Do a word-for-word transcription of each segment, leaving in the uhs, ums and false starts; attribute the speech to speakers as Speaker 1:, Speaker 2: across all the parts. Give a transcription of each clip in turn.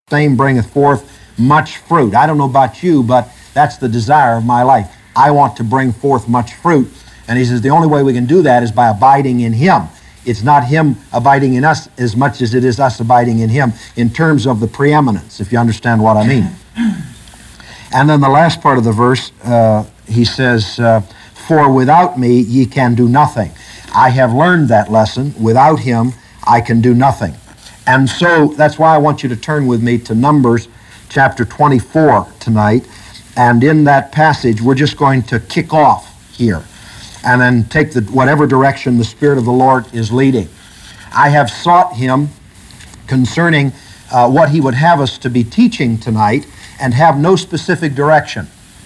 Speaker 1: same bringeth forth much fruit. I don't know about you, but that's the desire of my life. I want to bring forth much fruit. And he says the only way we can do that is by abiding in him. It's not him abiding in us as much as it is us abiding in him in terms of the preeminence, if you understand what I mean. And then the last part of the verse, uh, he says, uh, for without me ye can do nothing. I have learned that lesson. Without him, I can do nothing. And so that's why I want you to turn with me to Numbers chapter twenty-four tonight. And in that passage, we're just going to kick off here and then take the whatever direction the Spirit of the Lord is leading. I have sought him concerning uh, what he would have us to be teaching tonight and have no specific direction.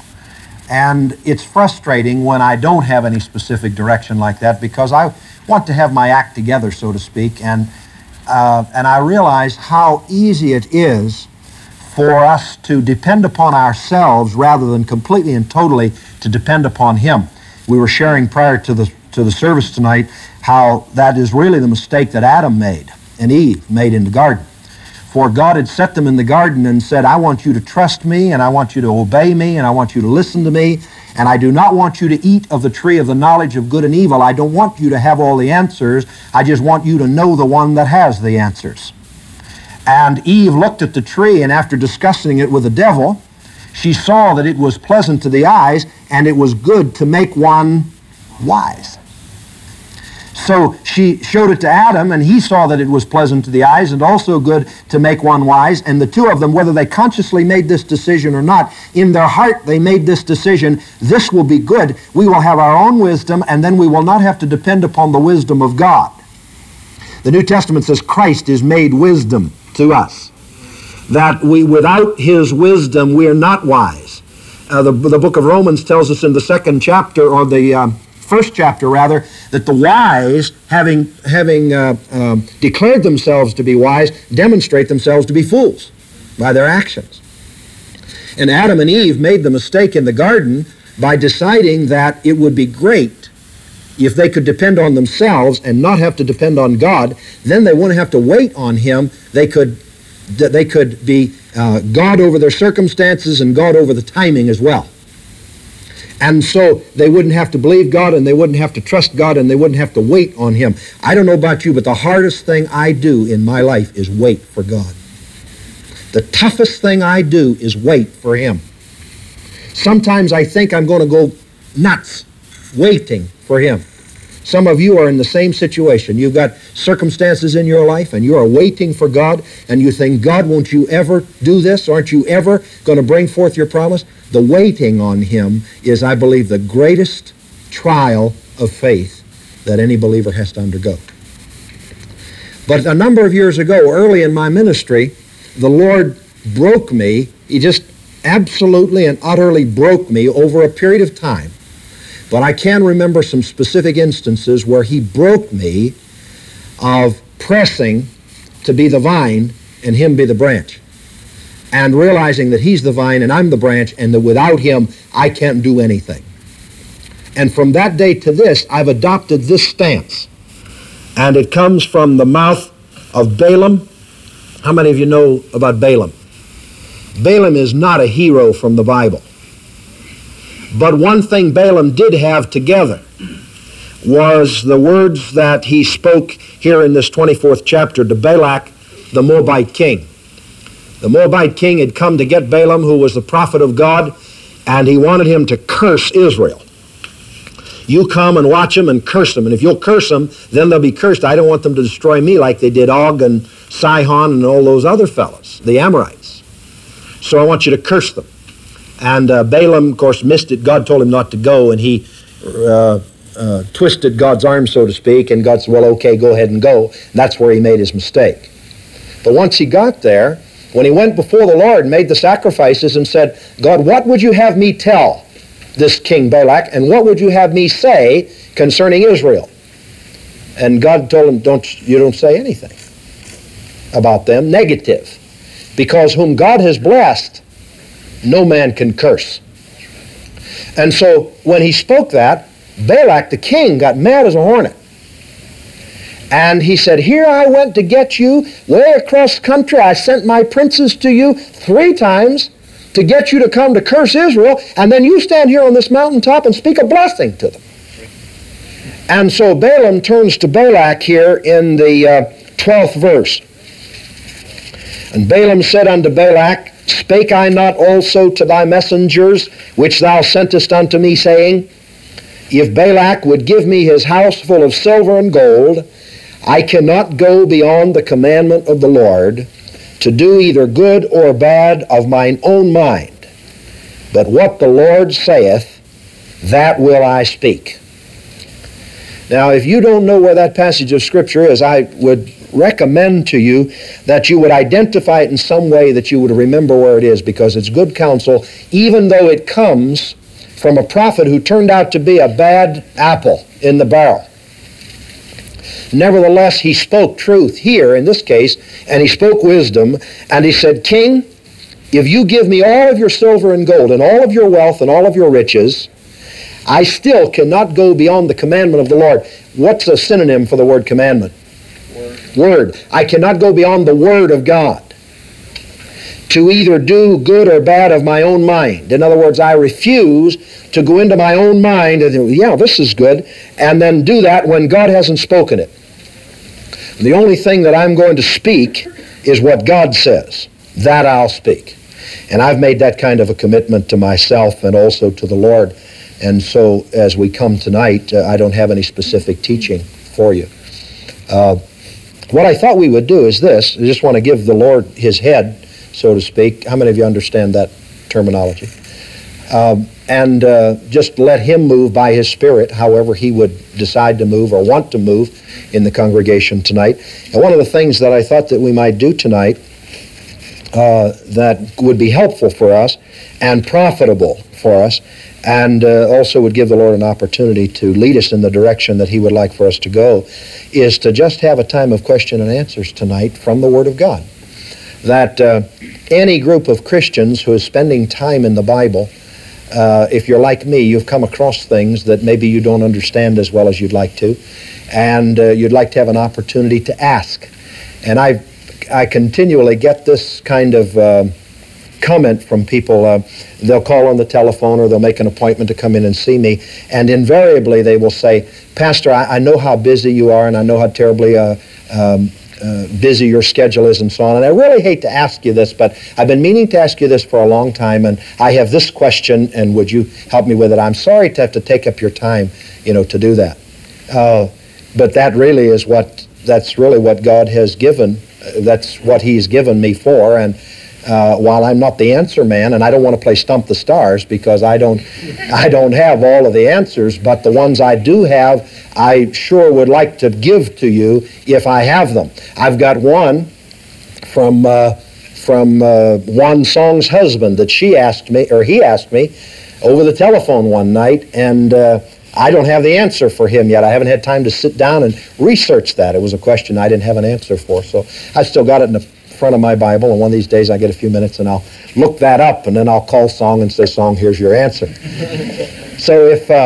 Speaker 1: And it's frustrating when I don't have any specific direction like that, because I want to have my act together, so to speak, and uh, and I realize how easy it is for us to depend upon ourselves rather than completely and totally to depend upon him. We were sharing prior to the to the service tonight how that is really the mistake that Adam made and Eve made in the garden. For God had set them in the garden and said, I want you to trust me, and I want you to obey me, and I want you to listen to me, and I do not want you to eat of the tree of the knowledge of good and evil. I don't want you to have all the answers. I just want you to know the one that has the answers. And Eve looked at the tree, and after discussing it with the devil, she saw that it was pleasant to the eyes, and it was good to make one wise. So she showed it to Adam, and he saw that it was pleasant to the eyes and also good to make one wise. And the two of them, whether they consciously made this decision or not, in their heart they made this decision, this will be good. We will have our own wisdom, and then we will not have to depend upon the wisdom of God. The New Testament says Christ is made wisdom to us. That we, without his wisdom, we are not wise. Uh, the, the book of Romans tells us in the second chapter, or the um, first chapter rather, that the wise, having, having uh, uh, declared themselves to be wise, demonstrate themselves to be fools by their actions. And Adam and Eve made the mistake in the garden by deciding that it would be great if they could depend on themselves and not have to depend on God. Then they wouldn't have to wait on him. They could, they could be uh, God over their circumstances and God over the timing as well. And so they wouldn't have to believe God, and they wouldn't have to trust God, and they wouldn't have to wait on him. I don't know about you, but the hardest thing I do in my life is wait for God. The toughest thing I do is wait for him. Sometimes I think I'm going to go nuts waiting for him. Some of you are in the same situation. You've got circumstances in your life, and you are waiting for God, and you think, God, won't you ever do this? Aren't you ever going to bring forth your promise? The waiting on him is, I believe, the greatest trial of faith that any believer has to undergo. But a number of years ago, early in my ministry, the Lord broke me. He just absolutely and utterly broke me over a period of time. But I can remember some specific instances where he broke me of pressing to be the vine and him be the branch, and realizing that he's the vine and I'm the branch, and that without him I can't do anything. And from that day to this, I've adopted this stance, and it comes from the mouth of Balaam. How many of you know about Balaam? Balaam is not a hero from the Bible. But one thing Balaam did have together was the words that he spoke here in this twenty-fourth chapter to Balak, the Moabite king. The Moabite king had come to get Balaam, who was the prophet of God, and he wanted him to curse Israel. You come and watch them and curse them, and if you'll curse them, then they'll be cursed. I don't want them to destroy me like they did Og and Sihon and all those other fellows, the Amorites. So I want you to curse them. And uh, Balaam, of course, missed it. God told him not to go, and he uh, uh, twisted God's arm, so to speak, and God said, well, okay, go ahead and go. And that's where he made his mistake. But once he got there, when he went before the Lord and made the sacrifices and said, God, what would you have me tell this king Balak, and what would you have me say concerning Israel? And God told him, don't, you don't say anything about them, negative, because whom God has blessed, no man can curse. And so when he spoke that, Balak the king got mad as a hornet. And he said, here I went to get you way across country. I sent my princes to you three times to get you to come to curse Israel, and then you stand here on this mountaintop and speak a blessing to them. And so Balaam turns to Balak here in the uh, twelfth verse. And Balaam said unto Balak, spake I not also to thy messengers, which thou sentest unto me, saying, if Balak would give me his house full of silver and gold, I cannot go beyond the commandment of the Lord, to do either good or bad of mine own mind. But what the Lord saith, that will I speak. Now, if you don't know where that passage of Scripture is, I would recommend to you that you would identify it in some way that you would remember where it is, because it's good counsel, even though it comes from a prophet who turned out to be a bad apple in the barrel. Nevertheless, he spoke truth here in this case, and he spoke wisdom, and he said, King, if you give me all of your silver and gold and all of your wealth and all of your riches, I still cannot go beyond the commandment of the Lord. What's a synonym for the word commandment? Word. Word. I cannot go beyond the Word of God to either do good or bad of my own mind. In other words, I refuse to go into my own mind and think, yeah, this is good, and then do that when God hasn't spoken it. The only thing that I'm going to speak is what God says. That I'll speak. And I've made that kind of a commitment to myself and also to the Lord. And so as we come tonight, uh, I don't have any specific teaching for you. Uh, what I thought we would do is this. I just want to give the Lord his head, so to speak. How many of you understand that terminology? Um, and uh, just let him move by his Spirit however he would decide to move or want to move in the congregation tonight. And one of the things that I thought that we might do tonight uh, that would be helpful for us and profitable for us, and uh, also would give the Lord an opportunity to lead us in the direction that he would like for us to go, is to just have a time of question and answers tonight from the Word of God. That uh, any group of Christians who is spending time in the Bible, uh, if you're like me, you've come across things that maybe you don't understand as well as you'd like to, and uh, you'd like to have an opportunity to ask. And I I continually get this kind of uh, comment from people. Uh, they'll call on the telephone or they'll make an appointment to come in and see me, and invariably they will say, Pastor, I, I know how busy you are, and I know how terribly uh, um, uh, busy your schedule is and so on, and I really hate to ask you this, but I've been meaning to ask you this for a long time, and I have this question, and would you help me with it? I'm sorry to have to take up your time, you know, to do that. Uh, but that really is what, that's really what God has given. Uh, that's what he's given me for, and Uh, while I'm not the answer man, and I don't want to play Stump the Stars because I don't, I don't have all of the answers, but the ones I do have, I sure would like to give to you if I have them. I've got one from uh, from uh, Juan Song's husband that she asked me, or he asked me, over the telephone one night, and uh, I don't have the answer for him yet. I haven't had time to sit down and research that. It was a question I didn't have an answer for, so I still got it in the front of my Bible, and one of these days I get a few minutes and I'll look that up, and then I'll call Song and say, Song, here's your answer. So if uh,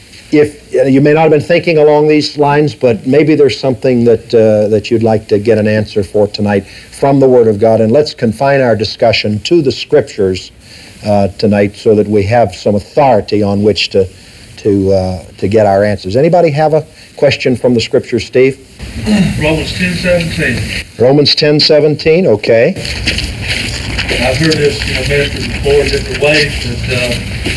Speaker 1: if uh, you may not have been thinking along these lines, but maybe there's something that uh, that you'd like to get an answer for tonight from the Word of God, and let's confine our discussion to the Scriptures uh, tonight so that we have some authority on which to to uh, to get our answers. Anybody have a question from the Scriptures, Steve?
Speaker 2: Romans ten seventeen.
Speaker 1: Romans ten seventeen, okay.
Speaker 2: I've heard this, you know, ministered before in different ways, but uh,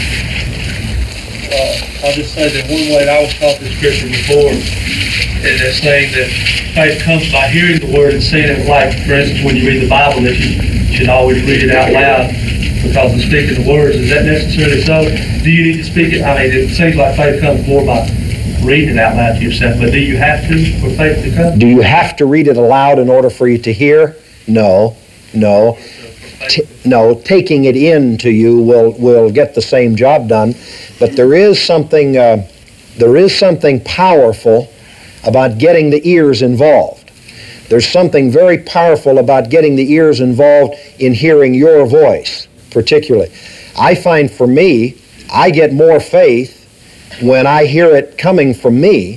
Speaker 2: uh, I'll just say that one way I was taught the Scripture before is that saying that faith comes by hearing the Word and seeing it. Like, for instance, when you read the Bible, that you should always read it out loud because of speaking the words. Is that necessarily so? Do you need to speak it? I mean, it seems like faith comes more by reading it out loud to yourself, but do you have to for faith to come?
Speaker 1: Do you have to read it aloud in order for you to hear? No, no. T- no, taking it in to you will, will get the same job done, but there is something, uh, there is something powerful about getting the ears involved. There's something very powerful about getting the ears involved in hearing your voice, particularly. I find for me, I get more faith when I hear it coming from me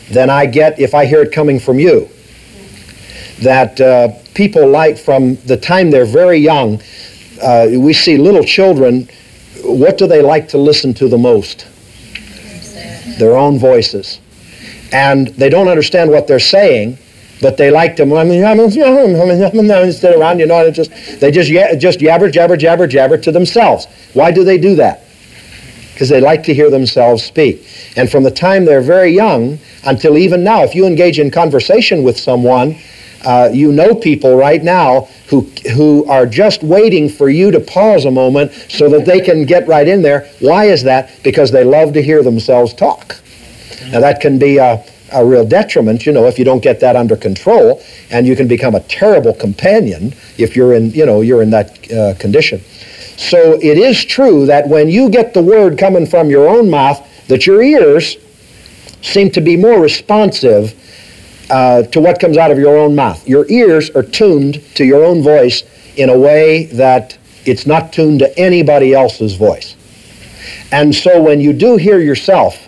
Speaker 1: than I get if I hear it coming from you. That uh, people like, from the time they're very young, uh, we see little children, what do they like to listen to the most? Their own voices. And they don't understand what they're saying, but they like to, instead around, you know, and just, they just, just jabber, jabber, jabber, jabber to themselves. Why do they do that? Because they like to hear themselves speak. And from the time they're very young until even now, if you engage in conversation with someone, uh, you know people right now who, who are just waiting for you to pause a moment so that they can get right in there. Why is that? Because they love to hear themselves talk. Now that can be a, a real detriment, you know, if you don't get that under control, and you can become a terrible companion if you're in, you know, you're in that uh, condition. So it is true that when you get the word coming from your own mouth, that your ears seem to be more responsive uh, to what comes out of your own mouth. Your ears are tuned to your own voice in a way that it's not tuned to anybody else's voice. And so when you do hear yourself,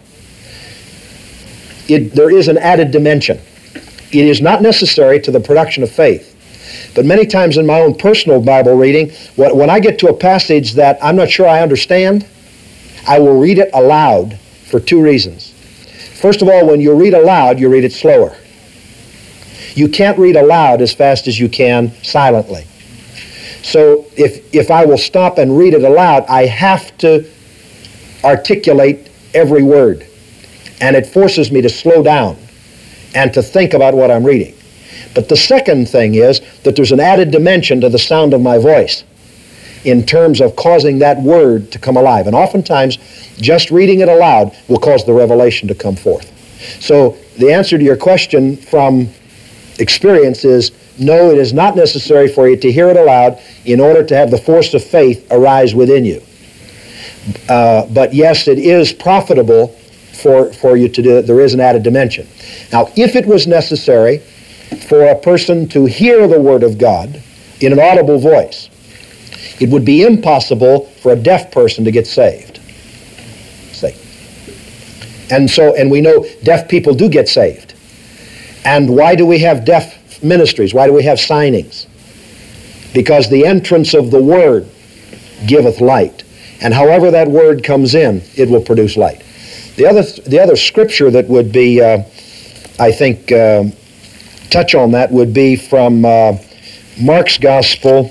Speaker 1: it, there is an added dimension. It is not necessary to the production of faith. But many times in my own personal Bible reading, when I get to a passage that I'm not sure I understand, I will read it aloud for two reasons. First of all, when you read aloud, you read it slower. You can't read aloud as fast as you can silently. So if, if I will stop and read it aloud, I have to articulate every word. And it forces me to slow down and to think about what I'm reading. But the second thing is that there's an added dimension to the sound of my voice in terms of causing that word to come alive. And oftentimes, just reading it aloud will cause the revelation to come forth. So the answer to your question from experience is, no, it is not necessary for you to hear it aloud in order to have the force of faith arise within you. Uh, but yes, it is profitable for, for you to do it. There is an added dimension. Now, if it was necessary for a person to hear the Word of God in an audible voice, it would be impossible for a deaf person to get saved. See? And so, and we know deaf people do get saved. And why do we have deaf ministries? Why do we have signings? Because the entrance of the Word giveth light. And however that Word comes in, it will produce light. The other, the other scripture that would be, uh, I think, uh, touch on that would be from uh, Mark's Gospel.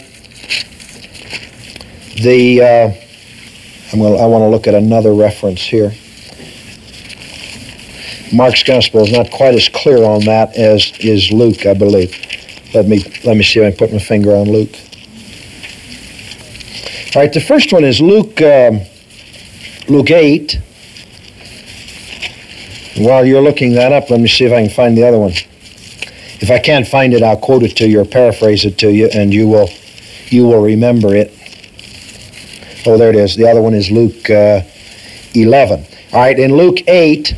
Speaker 1: The uh, I'm gonna, I want to look at another reference here. Mark's Gospel is not quite as clear on that as is Luke, I believe. Let me let me see if I can put my finger on Luke. All right, the first one is Luke um, Luke eight. While you're looking that up, let me see if I can find the other one. If I can't find it, I'll quote it to you or paraphrase it to you, and you will you will remember it. Oh, there it is. The other one is Luke uh, eleven. All right, in Luke eight,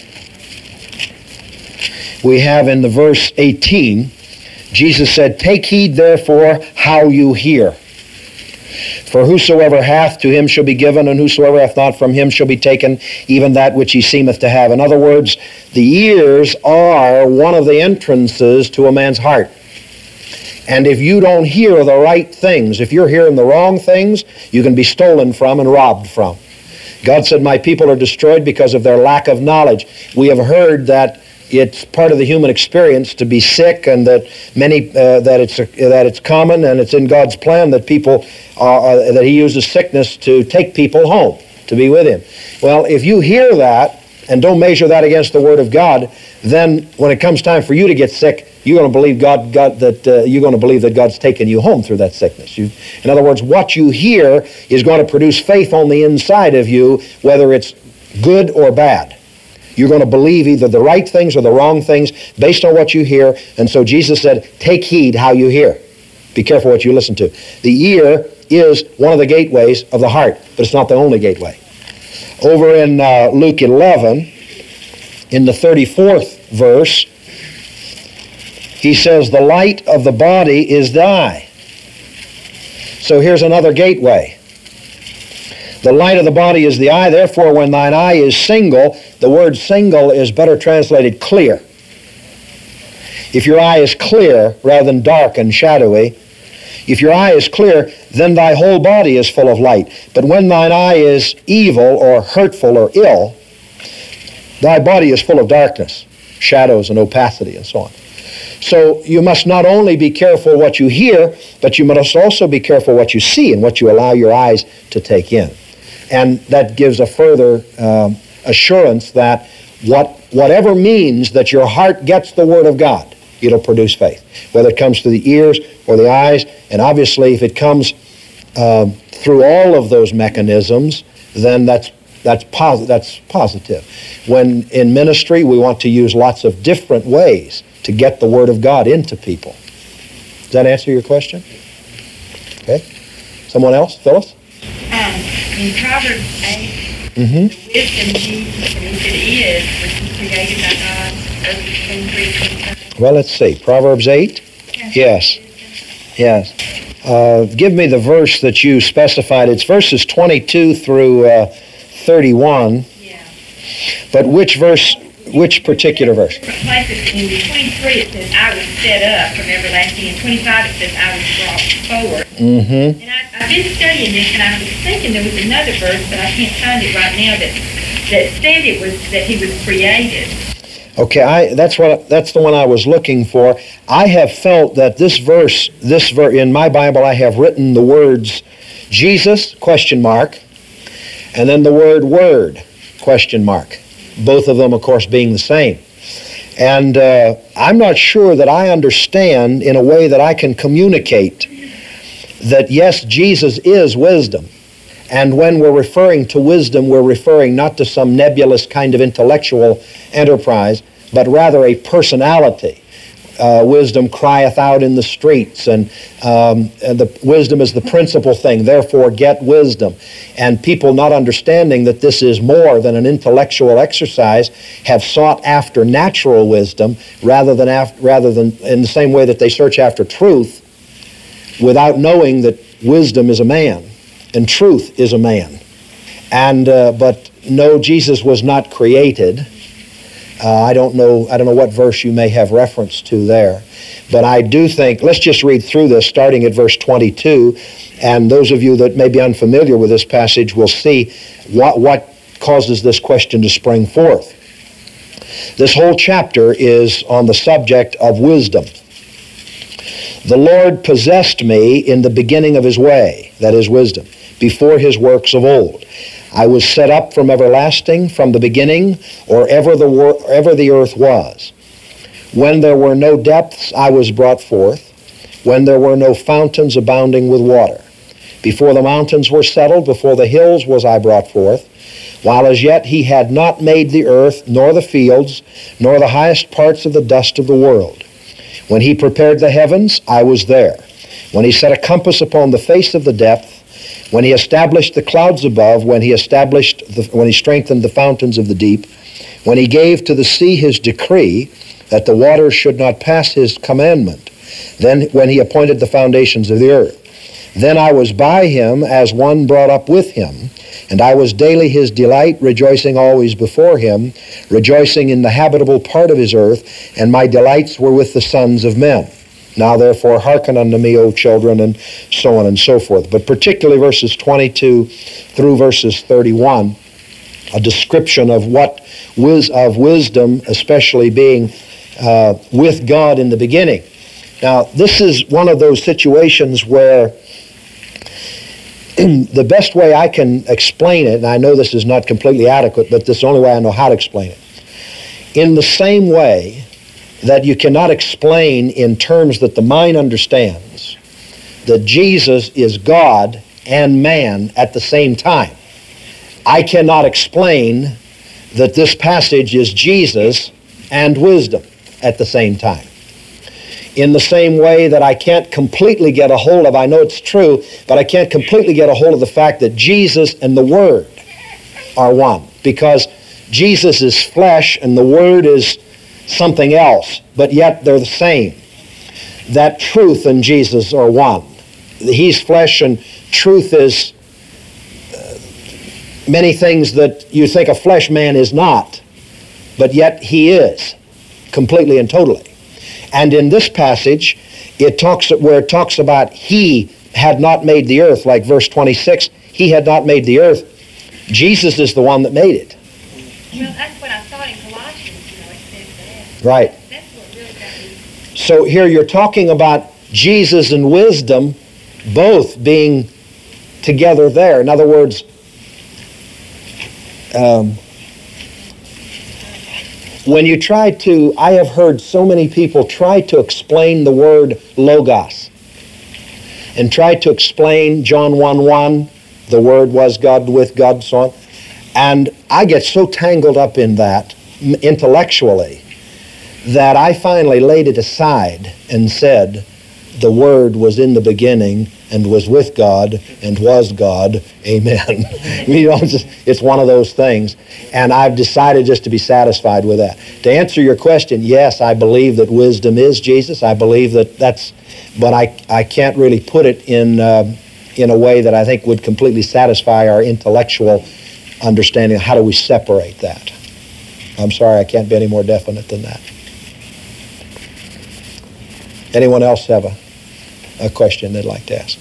Speaker 1: we have in the verse eighteen, Jesus said, "Take heed therefore how you hear. For whosoever hath, to him shall be given, and whosoever hath not, from him shall be taken even that which he seemeth to have." In other words, the ears are one of the entrances to a man's heart. And if you don't hear the right things, if you're hearing the wrong things, you can be stolen from and robbed from. God said, "My people are destroyed because of their lack of knowledge." We have heard that it's part of the human experience to be sick, and that many uh, that it's uh, that it's common, and it's in God's plan that people uh, that He uses sickness to take people home to be with Him. Well, if you hear that and don't measure that against the Word of God, then when it comes time for you to get sick, you're going to believe God, God that uh, you're going to believe that God's taken you home through that sickness. You, in other words, what you hear is going to produce faith on the inside of you, whether it's good or bad. You're going to believe either the right things or the wrong things based on what you hear. And so Jesus said, take heed how you hear. Be careful what you listen to. The ear is one of the gateways of the heart, but it's not the only gateway. Over in uh, Luke eleven, in the thirty-fourth verse, he says, "The light of the body is the eye." So here's another gateway. The light of the body is the eye. Therefore, when thine eye is single, the word single is better translated clear. If your eye is clear rather than dark and shadowy, if your eye is clear, then thy whole body is full of light. But when thine eye is evil or hurtful or ill, thy body is full of darkness, shadows and opacity and so on. So you must not only be careful what you hear, but you must also be careful what you see and what you allow your eyes to take in. And that gives a further um, assurance that what, whatever means that your heart gets the Word of God, it'll produce faith. Whether it comes through the ears or the eyes, and obviously if it comes um, through all of those mechanisms, then that's that's, posi- that's positive. When in ministry, we want to use lots of different ways to get the Word of God into people. Does that answer your question? Okay. Someone else? Phyllis?
Speaker 3: Um, in Proverbs eight,
Speaker 1: Mm-hmm.
Speaker 3: the wisdom Jesus, and if it is, was he created by God, over twenty-three, twenty-five?
Speaker 1: Well, let's see. Proverbs eight? Yes. Yes. Uh, give me the verse that you specified. It's verses twenty-two through uh, thirty-one.
Speaker 3: Yeah.
Speaker 1: But which verse, which particular verse?
Speaker 3: Different places. In twenty-three it says, I was set up from everlasting. In twenty-five it says, I was brought forward.
Speaker 1: Mm-hmm.
Speaker 3: And I, I've been studying this, and I was thinking there was another verse, but I can't find it right now, that, that said it was, that he was created.
Speaker 1: Okay, I, that's what that's the one I was looking for. I have felt that this verse, this ver, in my Bible, I have written the words Jesus, question mark, and then the word word, question mark. Both of them, of course, being the same. And uh, I'm not sure that I understand in a way that I can communicate that, yes, Jesus is wisdom. And when we're referring to wisdom, we're referring not to some nebulous kind of intellectual enterprise, but rather a personality. Uh, wisdom crieth out in the streets, and, um, and the wisdom is the principal thing. Therefore, get wisdom. And people not understanding that this is more than an intellectual exercise have sought after natural wisdom rather than after, rather than in the same way that they search after truth, without knowing that wisdom is a man and truth is a man. And uh, but no, Jesus was not created. Uh, I don't know. I don't know what verse you may have reference to there, but I do think. Let's just read through this, starting at verse twenty-two, and those of you that may be unfamiliar with this passage will see what what causes this question to spring forth. This whole chapter is on the subject of wisdom. The Lord possessed me in the beginning of his way, that is wisdom, before his works of old. I was set up from everlasting, from the beginning, or ever the, wor- ever the earth was. When there were no depths, I was brought forth, when there were no fountains abounding with water. Before the mountains were settled, before the hills was I brought forth, while as yet he had not made the earth, nor the fields, nor the highest parts of the dust of the world. When he prepared the heavens, I was there. When he set a compass upon the face of the depth, when he established the clouds above, when he established, the, when he strengthened the fountains of the deep, when he gave to the sea his decree, that the waters should not pass his commandment, then when he appointed the foundations of the earth. Then I was by him as one brought up with him, and I was daily his delight, rejoicing always before him, rejoicing in the habitable part of his earth, and my delights were with the sons of men. Now therefore hearken unto me, O children, and so on and so forth. But particularly verses twenty-two through verses thirty-one, a description of what wis- of wisdom, especially being uh, with God in the beginning. Now this is one of those situations where the best way I can explain it, and I know this is not completely adequate, but this is the only way I know how to explain it. In the same way that you cannot explain in terms that the mind understands that Jesus is God and man at the same time, I cannot explain that this passage is Jesus and wisdom at the same time. In the same way that I can't completely get a hold of, I know it's true, but I can't completely get a hold of the fact that Jesus and the Word are one. Because Jesus is flesh and the Word is something else, but yet they're the same. That truth and Jesus are one. He's flesh and truth is uh, many things that you think a flesh man is not, but yet he is, completely and totally. And in this passage, it talks where it talks about he had not made the earth, like verse twenty-six, he had not made the earth. Jesus is the one that made it.
Speaker 3: Well, that's what I thought in Colossians, you know, it says that.
Speaker 1: Right.
Speaker 3: That's what really got me.
Speaker 1: So here you're talking about Jesus and wisdom both being together there. In other words, um, when you try to, I have heard so many people try to explain the word logos and try to explain John one one, the Word was God, with God, so on. And I get so tangled up in that intellectually that I finally laid it aside and said, the Word was in the beginning and was with God and was God. Amen. You know, it's, just, it's one of those things. And I've decided just to be satisfied with that. To answer your question, yes, I believe that wisdom is Jesus. I believe that that's, but I, I can't really put it in, uh, in a way that I think would completely satisfy our intellectual understanding of how do we separate that. I'm sorry, I can't be any more definite than that. Anyone else have a, a question they'd like to ask?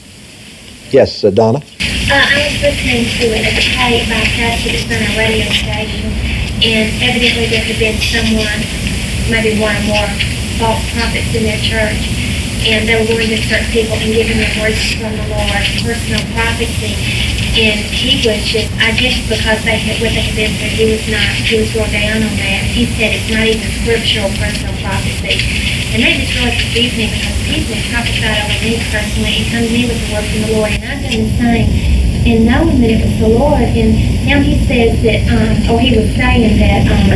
Speaker 1: Yes, uh, Donna?
Speaker 4: Uh, I was listening to it at the tape by a pastor that's on a radio station, and evidently there had been someone, maybe one or more false prophets in their church, and they were going to certain people and giving them words from the Lord, personal prophecy. And he was just, I guess because they had, what they had been through, he was not, he was going down on that. He said it's not even scriptural personal prophecy. And that just really confused me because people have prophesied over me personally and come to me with the word from the Lord. And I've done the same. And knowing that it was the Lord, and now he says that, um, or he was saying that um,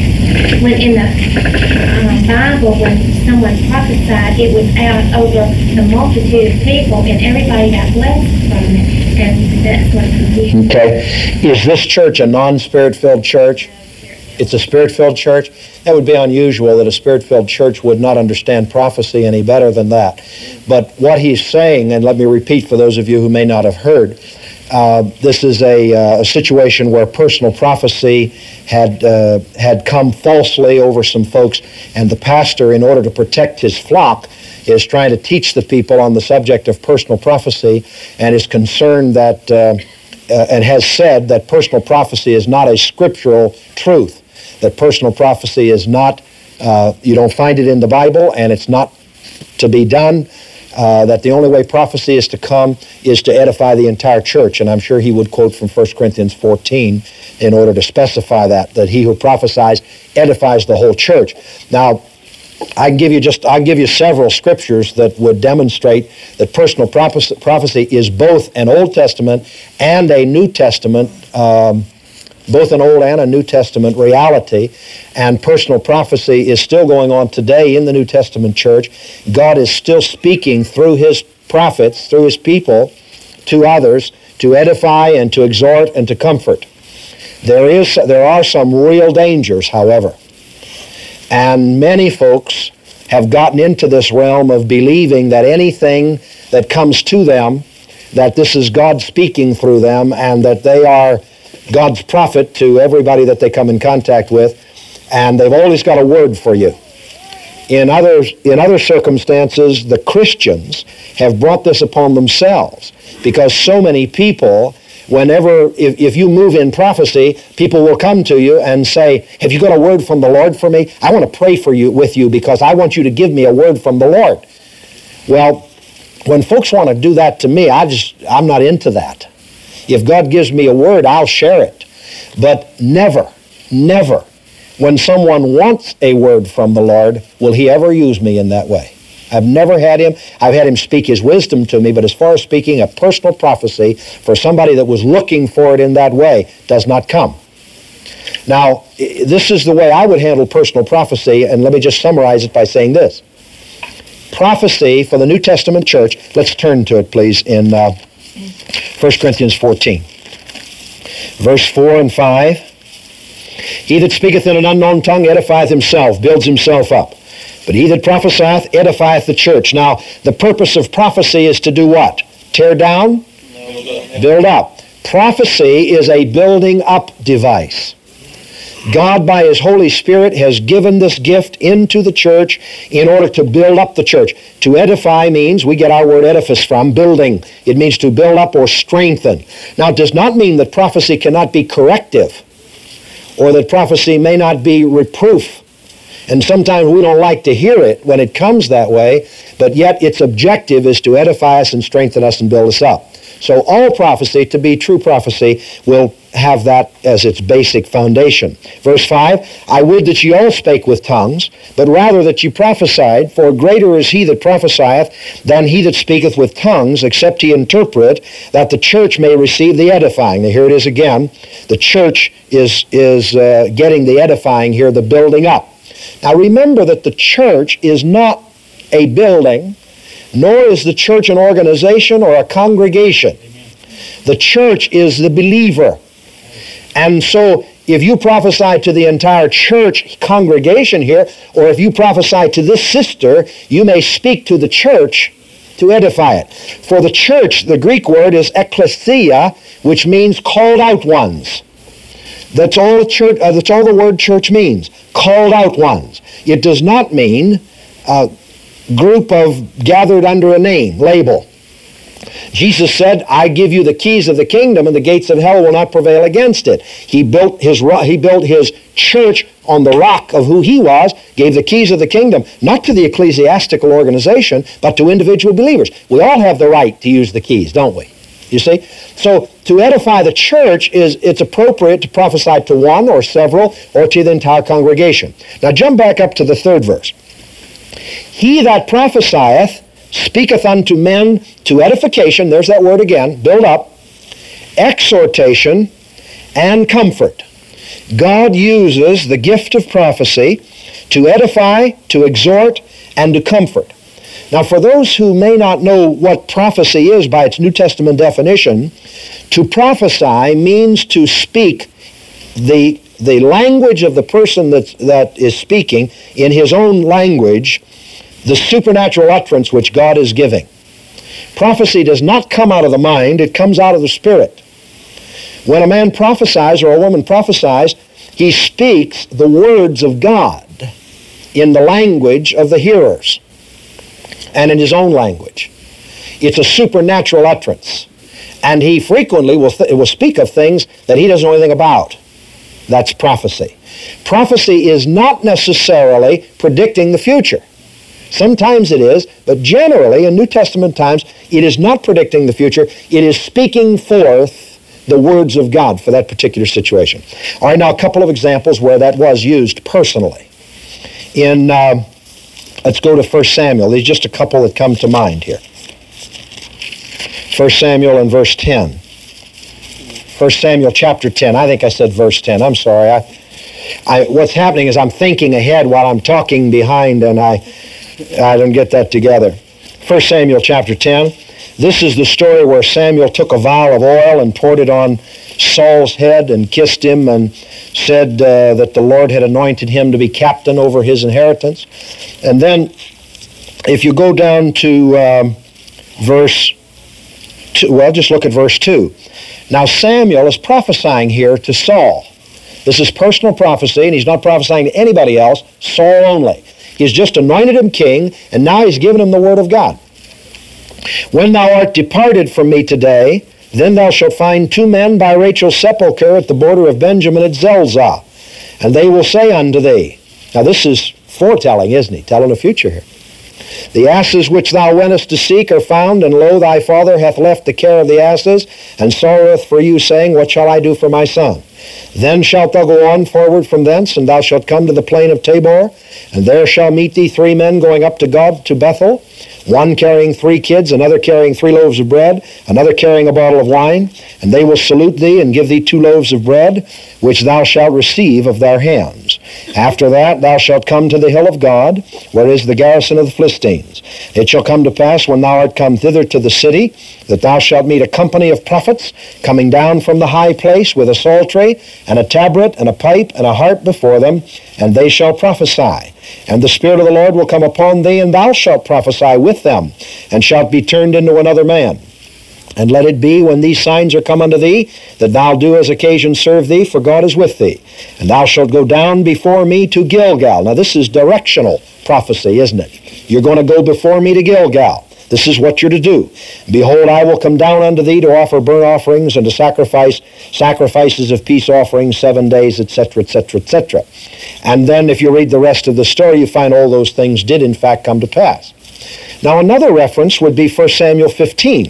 Speaker 4: when in the um, Bible, when someone prophesied, it was out over the multitude of people, and everybody got blessed from it. And that's what confused me.
Speaker 1: Okay. Is this church a non-spirit-filled church? It's a spirit-filled church? That would be unusual that a spirit-filled church would not understand prophecy any better than that. But what he's saying, and let me repeat for those of you who may not have heard, uh, this is a, uh, a situation where personal prophecy had, uh, had come falsely over some folks, and the pastor, in order to protect his flock, is trying to teach the people on the subject of personal prophecy and is concerned that, uh, uh, and has said that personal prophecy is not a scriptural truth. That personal prophecy is not, uh, you don't find it in the Bible, and it's not to be done, uh, that the only way prophecy is to come is to edify the entire church. And I'm sure he would quote from First Corinthians fourteen in order to specify that, that he who prophesies edifies the whole church. Now, I can give you just, I'll give you several scriptures that would demonstrate that personal prophecy, prophecy is both an Old Testament and a New Testament um, both an Old and a New Testament reality, and personal prophecy is still going on today in the New Testament church. God is still speaking through his prophets, through his people, to others, to edify and to exhort and to comfort. There is, there are some real dangers, however, and many folks have gotten into this realm of believing that anything that comes to them, that this is God speaking through them, and that they are God's prophet to everybody that they come in contact with, and they've always got a word for you. In others, in other circumstances, the Christians have brought this upon themselves, because so many people, whenever, if, if you move in prophecy, people will come to you and say, have you got a word from the Lord for me? I want to pray for you, with you, because I want you to give me a word from the Lord. Well, when folks want to do that to me, I just, I'm not into that. If God gives me a word, I'll share it. But never, never, when someone wants a word from the Lord, will he ever use me in that way. I've never had him. I've had him speak his wisdom to me, but as far as speaking a personal prophecy for somebody that was looking for it in that way, does not come. Now, this is the way I would handle personal prophecy, and let me just summarize it by saying this. Prophecy for the New Testament church, let's turn to it, please, in uh, First Corinthians fourteen. Verse four and five. He that speaketh in an unknown tongue edifieth himself, builds himself up. But he that prophesieth edifieth the church. Now, the purpose of prophecy is to do what? Tear down? Build up. Prophecy is a building up device. God, by His Holy Spirit, has given this gift into the church in order to build up the church. To edify means, we get our word edifice from, building. It means to build up or strengthen. Now, it does not mean that prophecy cannot be corrective, or that prophecy may not be reproof. And sometimes we don't like to hear it when it comes that way, but yet its objective is to edify us and strengthen us and build us up. So all prophecy, to be true prophecy, will have that as its basic foundation. Verse five, I would that ye all spake with tongues, but rather that ye prophesied, for greater is he that prophesieth than he that speaketh with tongues, except he interpret, that the church may receive the edifying. Now here it is again. The church is, is uh, getting the edifying here, the building up. Now remember that the church is not a building, nor is the church an organization or a congregation. The church is the believer. And so if you prophesy to the entire church congregation here, or if you prophesy to this sister, you may speak to the church to edify it. For the church, the Greek word is ekklesia, which means called out ones. That's all, church, uh, that's all the word church means, called out ones. It does not mean a group of gathered under a name, label. Jesus said, I give you the keys of the kingdom, and the gates of hell will not prevail against it. He built his, he built his church on the rock of who he was, gave the keys of the kingdom, not to the ecclesiastical organization, but to individual believers. We all have the right to use the keys, don't we? You see? So to edify the church, is it's appropriate to prophesy to one or several or to the entire congregation. Now jump back up to the third verse. He that prophesieth speaketh unto men to edification, there's that word again, build up, exhortation, and comfort. God uses the gift of prophecy to edify, to exhort, and to comfort. Now, for those who may not know what prophecy is by its New Testament definition, to prophesy means to speak the, the language of the person that, that is speaking in his own language, the supernatural utterance which God is giving. Prophecy does not come out of the mind, it comes out of the Spirit. When a man prophesies or a woman prophesies, he speaks the words of God in the language of the hearers and in his own language. It's a supernatural utterance. And he frequently will, th- will speak of things that he doesn't know anything about. That's prophecy. Prophecy is not necessarily predicting the future. Sometimes it is, but generally in New Testament times, it is not predicting the future. It is speaking forth the words of God for that particular situation. All right, now a couple of examples where that was used personally. In, uh, let's go to First Samuel. There's just a couple that come to mind here. First Samuel and verse ten. First Samuel chapter ten. I think I said verse ten. I'm sorry. I, I, what's happening is I'm thinking ahead while I'm talking behind, and I, I don't get that together. First Samuel chapter ten. This is the story where Samuel took a vial of oil and poured it on Saul's head and kissed him and said uh, that the Lord had anointed him to be captain over his inheritance. And then if you go down to um, verse two, well, just look at verse two. Now Samuel is prophesying here to Saul. This is personal prophecy, and he's not prophesying to anybody else, Saul only. He's just anointed him king, and now he's given him the word of God. When thou art departed from me today, then thou shalt find two men by Rachel's sepulchre at the border of Benjamin at Zelzah, and they will say unto thee. Now this is foretelling, isn't he? Telling the future here. The asses which thou wentest to seek are found, and lo, thy father hath left the care of the asses, and sorroweth for you, saying, What shall I do for my son? Then shalt thou go on forward from thence, and thou shalt come to the plain of Tabor, and there shall meet thee three men going up to God to Bethel, one carrying three kids, another carrying three loaves of bread, another carrying a bottle of wine, and they will salute thee and give thee two loaves of bread, which thou shalt receive of their hands. After that thou shalt come to the hill of God, where is the garrison of the Philistines. It shall come to pass, when thou art come thither to the city, that thou shalt meet a company of prophets coming down from the high place with a psaltery, and a tabret, and a pipe, and a harp before them, and they shall prophesy. And the Spirit of the Lord will come upon thee, and thou shalt prophesy with them, and shalt be turned into another man. And let it be, when these signs are come unto thee, that thou do as occasion serve thee, for God is with thee. And thou shalt go down before me to Gilgal. Now this is directional prophecy, isn't it? You're going to go before me to Gilgal. This is what you're to do. Behold, I will come down unto thee to offer burnt offerings and to sacrifice sacrifices of peace offerings seven days, et cetera, et cetera, et cetera. And then if you read the rest of the story, you find all those things did in fact come to pass. Now another reference would be First Samuel fifteen.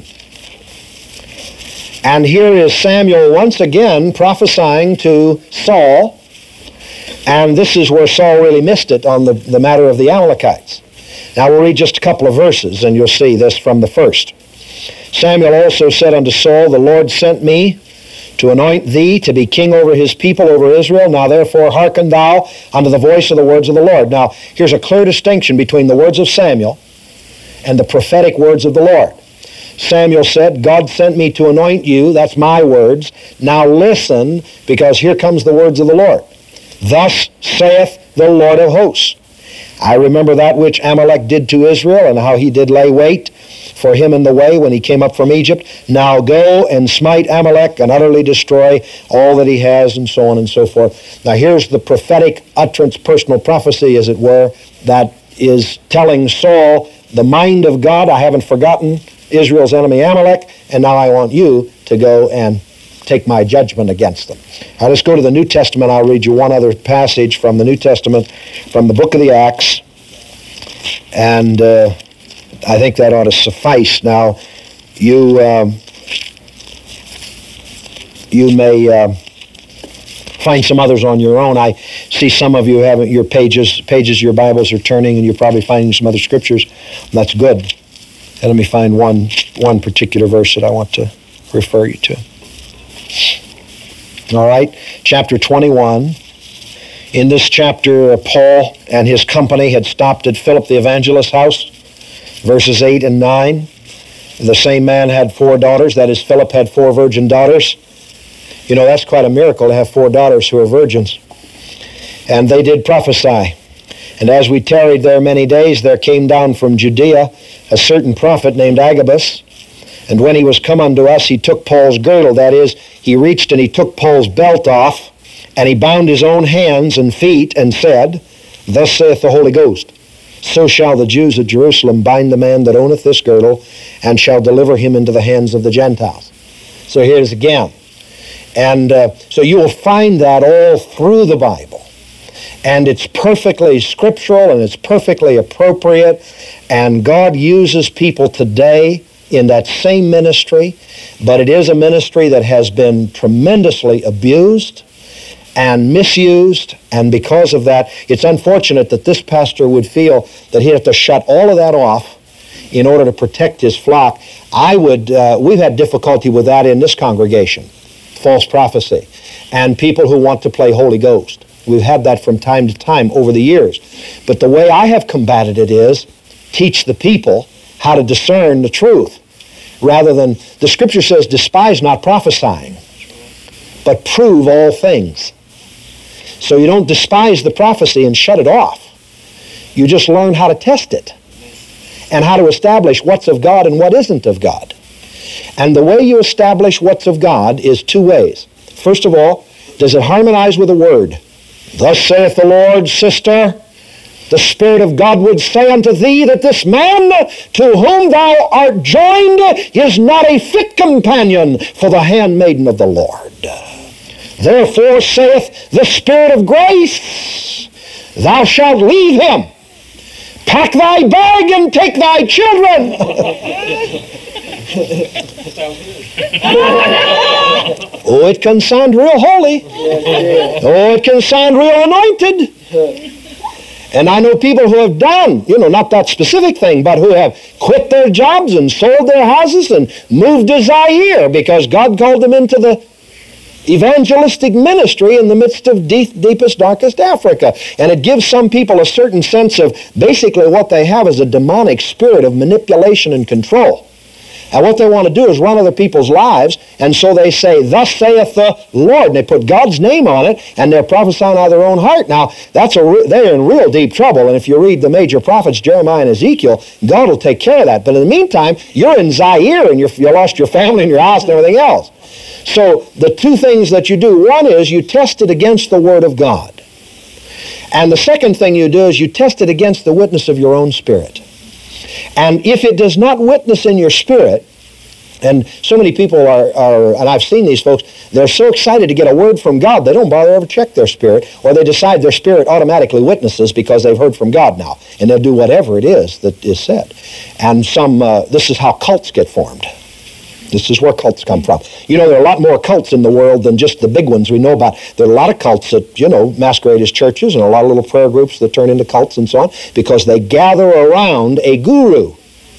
Speaker 1: And here is Samuel once again prophesying to Saul, and this is where Saul really missed it on the, the matter of the Amalekites. Now we'll read just a couple of verses, and you'll see this from the first. Samuel also said unto Saul, the Lord sent me to anoint thee to be king over his people, over Israel. Now therefore hearken thou unto the voice of the words of the Lord. Now here's a clear distinction between the words of Samuel and the prophetic words of the Lord. Samuel said, God sent me to anoint you. That's my words. Now listen, because here comes the words of the Lord. Thus saith the Lord of hosts. I remember that which Amalek did to Israel, and how he did lay wait for him in the way when he came up from Egypt. Now go and smite Amalek and utterly destroy all that he has, and so on and so forth. Now here's the prophetic utterance, personal prophecy, as it were, that is telling Saul, the mind of God, I haven't forgotten Israel's enemy Amalek, and now I want you to go and take my judgment against them. Now let's go to the New Testament. I'll read you one other passage from the New Testament, from the book of the Acts, and uh, I think that ought to suffice. Now, you um, you may uh, find some others on your own. I see some of you have your pages, pages of your Bibles are turning, and you're probably finding some other scriptures. That's good. And let me find one one particular verse that I want to refer you to. All right, chapter twenty-one. In this chapter, uh, Paul and his company had stopped at Philip the evangelist's house. Verses eight and nine. The same man had four daughters. That is, Philip had four virgin daughters. You know, that's quite a miracle to have four daughters who are virgins. And they did prophesy. And as we tarried there many days, there came down from Judea a certain prophet named Agabus. And when he was come unto us, he took Paul's girdle. That is, he reached and he took Paul's belt off, and he bound his own hands and feet, and said, Thus saith the Holy Ghost, So shall the Jews at Jerusalem bind the man that owneth this girdle, and shall deliver him into the hands of the Gentiles. So here it is again. And uh, so you will find that all through the Bible. And it's perfectly scriptural, and it's perfectly appropriate. And God uses people today in that same ministry, but it is a ministry that has been tremendously abused and misused, and because of that, it's unfortunate that this pastor would feel that he'd have to shut all of that off in order to protect his flock. I would, uh, we've had difficulty with that in this congregation, false prophecy, and people who want to play Holy Ghost. We've had that from time to time over the years. But the way I have combated it is teach the people how to discern the truth, rather than, the scripture says, despise not prophesying, but prove all things. So you don't despise the prophecy and shut it off. You just learn how to test it and how to establish what's of God and what isn't of God. And the way you establish what's of God is two ways. First of all, does it harmonize with the Word? Thus saith the Lord, sister, the Spirit of God would say unto thee that this man to whom thou art joined is not a fit companion for the handmaiden of the Lord. Therefore saith the Spirit of grace, thou shalt leave him. Pack thy bag and take thy children. Oh, it can sound real holy. Oh, it can sound real anointed. And I know people who have done, you know, not that specific thing, but who have quit their jobs and sold their houses and moved to Zaire because God called them into the evangelistic ministry in the midst of deep, deepest, darkest Africa. And it gives some people a certain sense of basically what they have is a demonic spirit of manipulation and control. And what they want to do is run other people's lives, and so they say, thus saith the Lord, and they put God's name on it, and they're prophesying out of their own heart. Now, that's a re- they're in real deep trouble, and if you read the major prophets, Jeremiah and Ezekiel, God will take care of that. But in the meantime, you're in Zaire, and you're, you lost your family and your house and everything else. So the two things that you do, one is you test it against the Word of God. And the second thing you do is you test it against the witness of your own spirit. And if it does not witness in your spirit, and so many people are, are, and I've seen these folks, they're so excited to get a word from God, they don't bother ever check their spirit, or they decide their spirit automatically witnesses because they've heard from God now, and they'll do whatever it is that is said. And some, uh, this is how cults get formed. This is where cults come from. You know, there are a lot more cults in the world than just the big ones we know about. There are a lot of cults that, you know, masquerade as churches, and a lot of little prayer groups that turn into cults and so on, because they gather around a guru.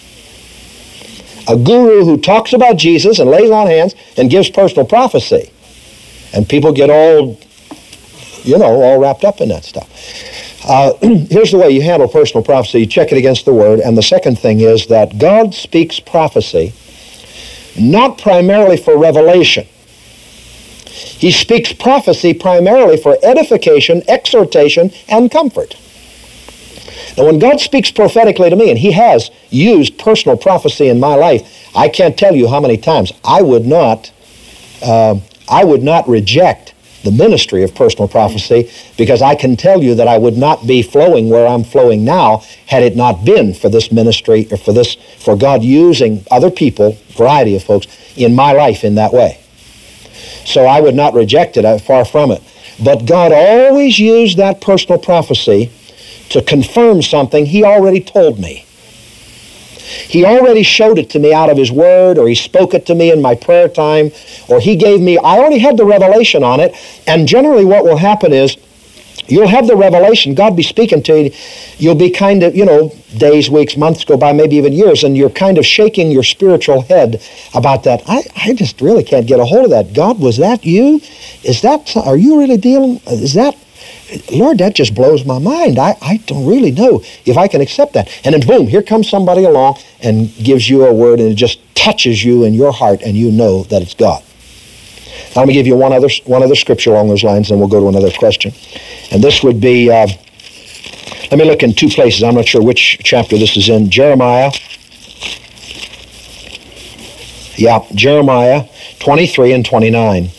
Speaker 1: A guru who talks about Jesus and lays on hands and gives personal prophecy. And people get all, you know, all wrapped up in that stuff. Uh, here's the way you handle personal prophecy. You check it against the Word. And the second thing is that God speaks prophecy not primarily for revelation. He speaks prophecy primarily for edification, exhortation, and comfort. Now, when God speaks prophetically to me, and He has used personal prophecy in my life, I can't tell you how many times I would not, uh, I would not reject the ministry of personal prophecy, because I can tell you that I would not be flowing where I'm flowing now had it not been for this ministry, or for this, for God using other people, variety of folks, in my life in that way. So I would not reject it, far from it. But God always used that personal prophecy to confirm something He already told me. He already showed it to me out of His Word, or He spoke it to me in my prayer time, or He gave me, I already had the revelation on it, and generally what will happen is, you'll have the revelation, God be speaking to you, you'll be kind of, you know, days, weeks, months go by, maybe even years, and you're kind of shaking your spiritual head about that. I, I just really can't get a hold of that. God, was that you? Is that, are you really dealing, is that, Lord, that just blows my mind. I, I don't really know if I can accept that. And then boom, here comes somebody along and gives you a word, and it just touches you in your heart, and you know that it's God. Now, let me give you one other, one other scripture along those lines, and we'll go to another question. And this would be, uh, let me look in two places. I'm not sure which chapter this is in. Jeremiah. Yeah, Jeremiah twenty-three and twenty-nine.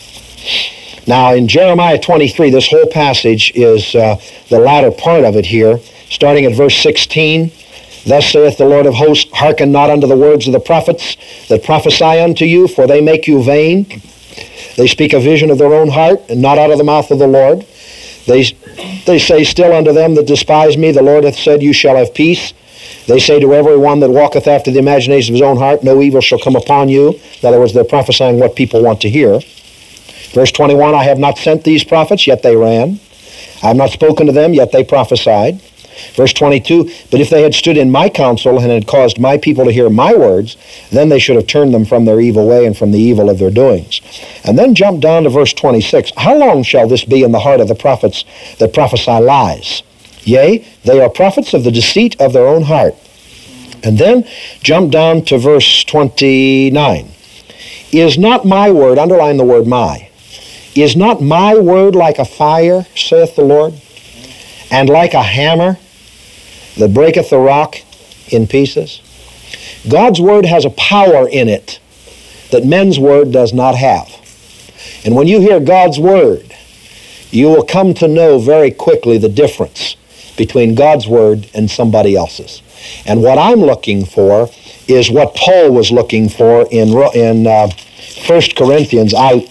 Speaker 1: Now, in Jeremiah twenty-three, this whole passage is uh, the latter part of it here, starting at verse sixteen. Thus saith the Lord of hosts, hearken not unto the words of the prophets that prophesy unto you, for they make you vain. They speak a vision of their own heart, and not out of the mouth of the Lord. They, they say still unto them that despise me, the Lord hath said, you shall have peace. They say to every one that walketh after the imagination of his own heart, no evil shall come upon you. In other words, they're prophesying what people want to hear. Verse twenty-one, I have not sent these prophets, yet they ran. I have not spoken to them, yet they prophesied. Verse twenty-two, but if they had stood in my counsel and had caused my people to hear my words, then they should have turned them from their evil way and from the evil of their doings. And then jump down to verse twenty-six. How long shall this be in the heart of the prophets that prophesy lies? Yea, they are prophets of the deceit of their own heart. And then jump down to verse twenty-nine. Is not my word, underline the word my, is not my word like a fire, saith the Lord, and like a hammer that breaketh the rock in pieces? God's word has a power in it that men's word does not have. And when you hear God's word, you will come to know very quickly the difference between God's word and somebody else's. And what I'm looking for is what Paul was looking for in, in uh, First Corinthians. I,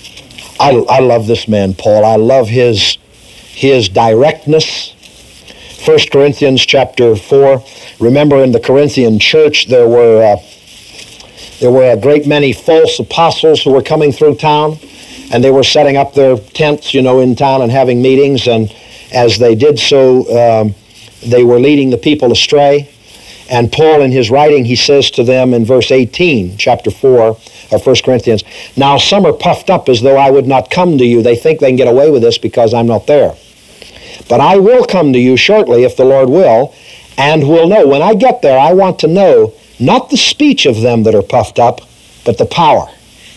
Speaker 1: I, I love this man, Paul. I love his, his directness. First Corinthians chapter four. Remember, in the Corinthian church, there were, uh, there were a great many false apostles who were coming through town, and they were setting up their tents, you know, in town and having meetings, and as they did so, um, they were leading the people astray. And Paul, in his writing, he says to them in verse eighteen, chapter four of First Corinthians, now some are puffed up as though I would not come to you. They think they can get away with this because I'm not there. But I will come to you shortly, if the Lord will, and will know. When I get there, I want to know not the speech of them that are puffed up, but the power.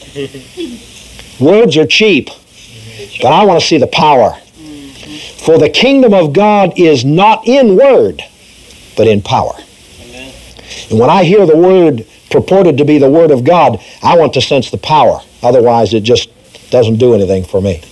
Speaker 1: Words are cheap, but I want to see the power. For the kingdom of God is not in word, but in power. Amen. And when I hear the word purported to be the word of God, I want to sense the power. Otherwise, it just doesn't do anything for me.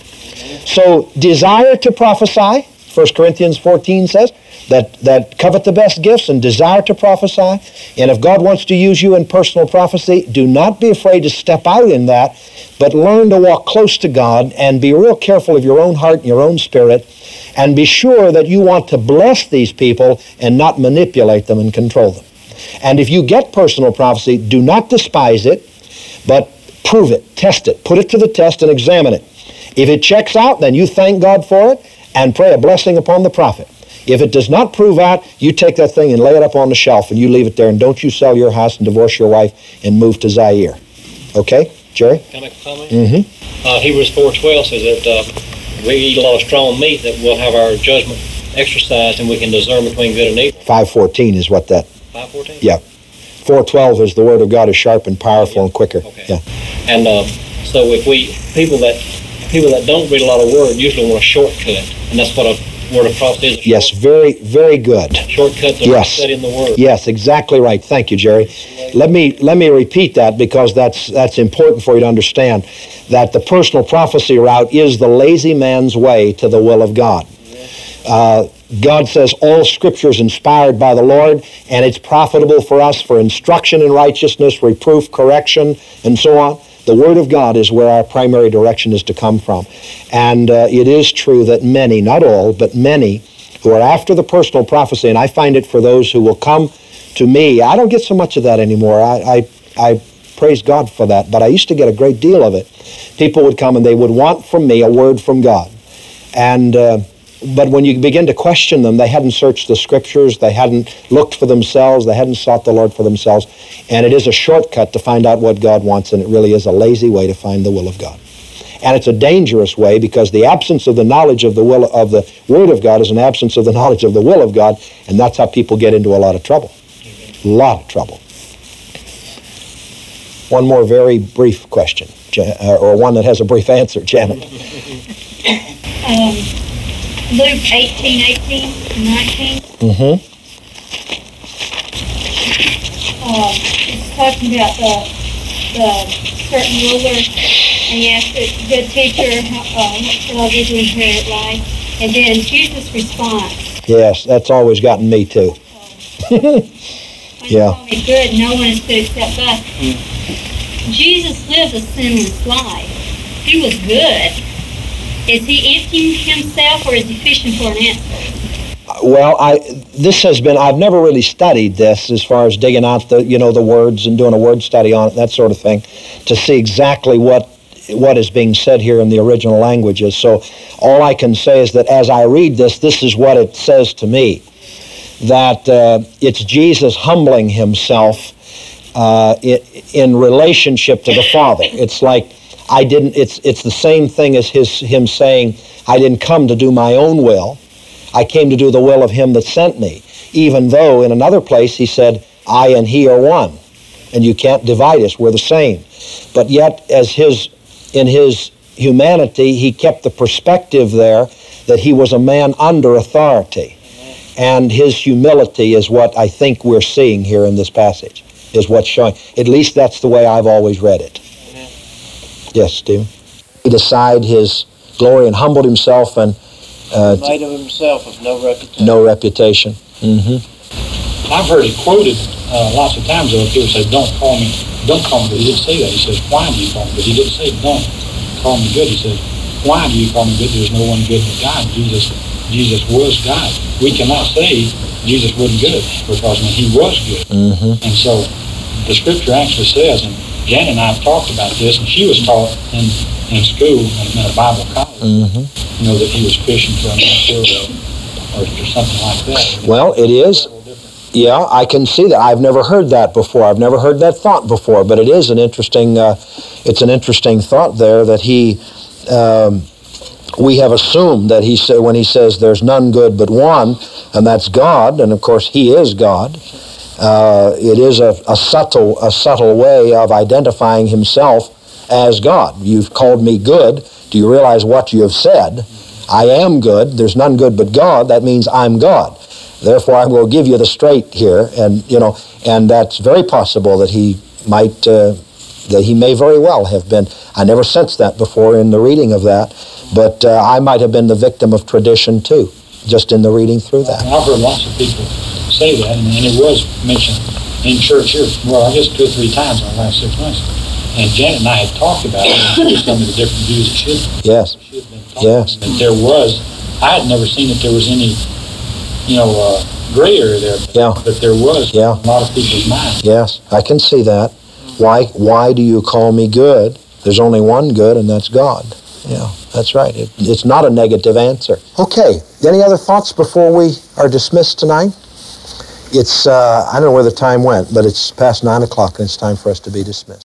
Speaker 1: So, desire to prophesy, First Corinthians fourteen says, that, that covet the best gifts and desire to prophesy. And if God wants to use you in personal prophecy, do not be afraid to step out in that, but learn to walk close to God and be real careful of your own heart and your own spirit, and be sure that you want to bless these people and not manipulate them and control them. And if you get personal prophecy, do not despise it, but prove it, test it, put it to the test and examine it. If it checks out, then you thank God for it and pray a blessing upon the prophet. If it does not prove out, you take that thing and lay it up on the shelf and you leave it there, and don't you sell your house and divorce your wife and move to Zaire. Okay, Jerry?
Speaker 5: Can I make a comment?
Speaker 1: Mm-hmm.
Speaker 5: Uh, Hebrews four twelve says that uh, we eat a lot of strong meat, that we'll have our judgment exercised and we can discern between good and evil.
Speaker 1: five fourteen is what that...
Speaker 5: five fourteen?
Speaker 1: Yeah. four twelve is the word of God is sharp and powerful yeah. and quicker.
Speaker 5: Okay.
Speaker 1: Yeah.
Speaker 5: And uh, so if we, people that people that don't read a lot of word usually want a shortcut, and that's what a word of prophecy is.
Speaker 1: Yes, very, very good.
Speaker 5: Shortcut to
Speaker 1: yes.
Speaker 5: studying the word.
Speaker 1: Yes, exactly right. Thank you, Jerry. Let me let me repeat that, because that's that's important for you to understand, that the personal prophecy route is the lazy man's way to the will of God. Uh, God says all Scripture is inspired by the Lord, and it's profitable for us for instruction in righteousness, reproof, correction, and so on. The Word of God is where our primary direction is to come from. And uh, it is true that many, not all, but many, who are after the personal prophecy, and I find it for those who will come to me. I don't get so much of that anymore. I, I, I praise God for that, but I used to get a great deal of it. People would come and they would want from me a word from God. And... Uh, But when you begin to question them, they hadn't searched the Scriptures, they hadn't looked for themselves, they hadn't sought the Lord for themselves, and it is a shortcut to find out what God wants, and it really is a lazy way to find the will of God. And it's a dangerous way, because the absence of the knowledge of the will of the Word of God is an absence of the knowledge of the will of God, and that's how people get into a lot of trouble. A lot of trouble. One more very brief question, or one that has a brief answer, Janet.
Speaker 3: Um, Luke eighteen, eighteen, nineteen.
Speaker 1: Mm-hmm.
Speaker 3: Um, it's talking about the, the certain ruler, and he asked the good teacher, uh, what shall I do to inherit life? And then Jesus' response.
Speaker 1: Yes, that's always gotten me too.
Speaker 3: When
Speaker 1: Yeah.
Speaker 3: you call me good, no one is to accept us. Jesus lived a sinless life. He was good. Is he emptying himself, or is he fishing for an answer?
Speaker 1: Well, I this has been, I've never really studied this as far as digging out the, you know, the words and doing a word study on it, that sort of thing, to see exactly what what is being said here in the original languages. So all I can say is that as I read this, this is what it says to me, that uh, it's Jesus humbling himself uh, in, in relationship to the Father. It's like, I didn't, it's it's the same thing as his him saying, I didn't come to do my own will. I came to do the will of him that sent me. Even though in another place he said, I and he are one. And you can't divide us, we're the same. But yet, as his in his humanity, he kept the perspective there that he was a man under authority. And his humility is what I think we're seeing here in this passage, is what's showing. At least that's the way I've always read it. Yes, Stephen. He decided his glory and humbled himself and uh,
Speaker 5: made of himself of no reputation.
Speaker 1: No reputation. Mm-hmm.
Speaker 6: I've heard it quoted uh, lots of times, though. People say, "Don't call me, don't call me good." He didn't say that. He says, "Why do you call me good?" He didn't say, "Don't call me good." He said, "Why do you call me good? There's no one good but God." Jesus, Jesus was God. We cannot say Jesus wasn't good, because I mean, he was good.
Speaker 1: Mm-hmm.
Speaker 6: And so the Scripture actually says, and Jan and I have talked about this, and she was taught in, in school, in a Bible college,
Speaker 1: mm-hmm.
Speaker 6: you know, that he was fishing for an answer or, or something like that.
Speaker 1: Well, it is. Yeah, I can see that. I've never heard that before. I've never heard that thought before, but it is an interesting, uh, it's an interesting thought there that he, um, we have assumed that he said, when he says there's none good but one, and that's God, and of course he is God. Uh, it is a, a subtle, a subtle way of identifying himself as God. You've called me good. Do you realize what you have said? I am good. There's none good but God. That means I'm God. Therefore, I will give you the straight here, and you know, and that's very possible that he might, uh, that he may very well have been. I never sensed that before in the reading of that, but uh, I might have been the victim of tradition too, just in the reading through that.
Speaker 6: I've heard lots of people say that, and, and it was mentioned in church here, well, I guess two or three times in the last six months. And Janet and I had talked about it, and some of the different views it should,
Speaker 1: yes.
Speaker 6: should have been talked
Speaker 1: Yes.
Speaker 6: about. That there was, I had never seen that there was any, you know, uh, gray area there. But,
Speaker 1: Yeah.
Speaker 6: but there was
Speaker 1: Yeah.
Speaker 6: in a lot of people's minds.
Speaker 1: Yes, I can see that. Why, why do you call me good? There's only one good, and that's God. Yeah, that's right. It, it's not a negative answer. Okay, any other thoughts before we are dismissed tonight? It's, uh, I don't know where the time went, but it's past nine o'clock, and it's time for us to be dismissed.